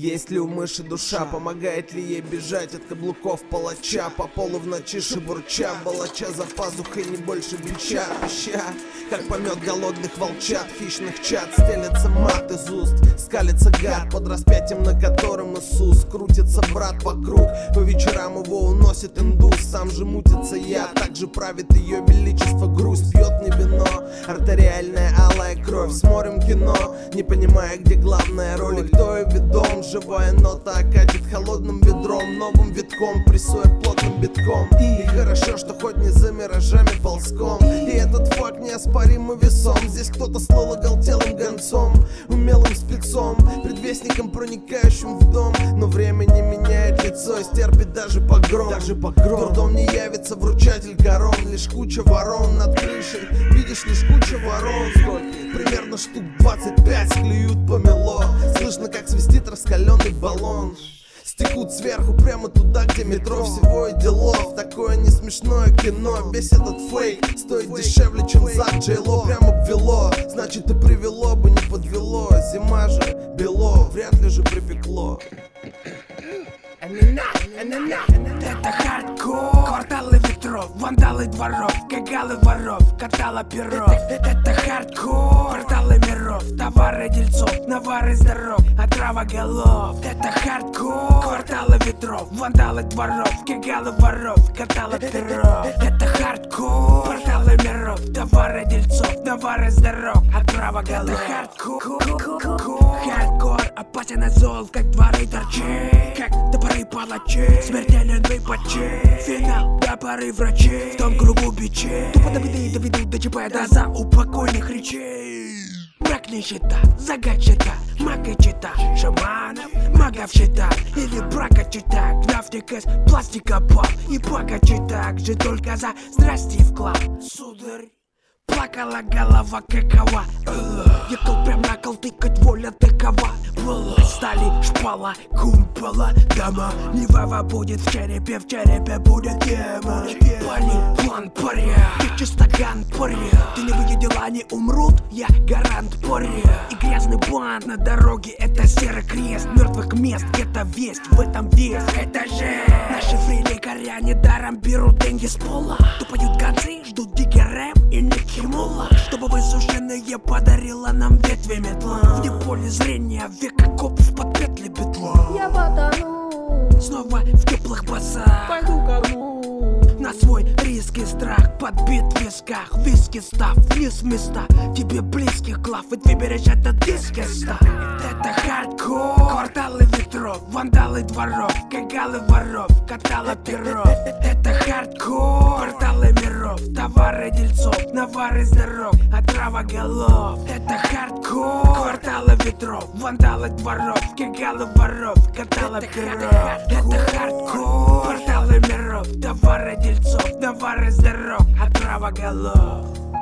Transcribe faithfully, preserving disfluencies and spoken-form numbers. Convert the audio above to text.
Есть ли у мыши душа, помогает ли ей бежать от каблуков палача? По полу в ночи шебурча, волоча за пазухой не больше бича. Пища, как помет голодных волчат, хищных чад, стелется мат из уст, скалится гад, под распятием, на котором Иисус. Крутится брат вокруг, по вечерам его уносит индус. Сам же мутится я, так же правит ее величество грусть. Пьет не вино, артериальная алая кровь. Смотрим кино, не понимая, где главная роль и кто ее ведом. Живая нота окатит холодным ведром, новым витком прессует плотным битком. И хорошо, что хоть не за миражами ползком. И этот факт неоспоримый весом. Здесь кто-то слыл оголтелым гонцом, умелым спецом, предвестником, проникающим в дом. Но время не меняет лицо, стерпит даже погром. Даже погром. Трудом не явится вручатель корон, лишь куча ворон над крышей. Видишь, лишь куча ворон. Сколько? Примерно штук двадцать пять склеют помело. Слышно, как свистит раскаленный баллон. Стекут сверху прямо туда, где метро. Всего и делов, такое не смешное кино. Весь этот фейк стоит дешевле, чем Зак Джейло. Прямо обвело, значит и привело бы, не подвело. Зима же, бело, вряд ли же припекло. Это хардкор, кварталы ветров, вандалы дворов, кагалы воров, катала перов. Это хардкор, кварталы миров, товары дельцов, навары с дорог, отрава голов. Это хардкор, кварталы ветров, вандалы дворов, кагалы воров, катала перов. Это хардкор, кварталы миров, товары дельцов, навары с дорог, отрава голов. Это хардкор, хардкор, опасен и зол, как дворы торчи, как топоры палачи, смертелен выпачи. Финал до поры врачей, в том кругу бичей. Тупо доведу, доведу до ЧП, да за упокойных речей. Мрак нищета, загадчета, мага чита, шаманов, магов чита. Или брака чита, графтик из пластика пол. И богачи так же только за здрасте вклад. Сударь, плакала голова какова. Ехал прям на кол, тыкать воля такова. Стали шпала, кумпола, дома. Невава будет в черепе, в черепе будет тема. Пали, план, поря, ты стакан, поря. Ты не выйдешь, они умрут, я гарант, поря. И грязный бант на дороге, это серый крест. Мертвых мест, это весть, в этом вес. Это же наши фриликаря недаром берут деньги с пола. Тупают концы, ждут дикий рэп и Ники Мула. Чтобы высушенные подарила нам ветви метла. Вне поля зрения, века копов под петли бетла. Я потону, снова в теплых басах, пойду ко дну. на свой риск и страх, подбит в висках, виски став, вниз места, тебе близких глав, ведь выберешь этот диск и став. Это хардкор, кварталы ветров, вандалы дворов, кагалы воров, катала перов. Это хардкор, кварталы миров, товары дельцов, навары с дорог, отрава голов. Это хардкор, кварталы ветров, вандалы дворов, кагалы воров, катала перов. Это хардкор, кварталы миров, товары дельцов, навары с дорог, отрава голов.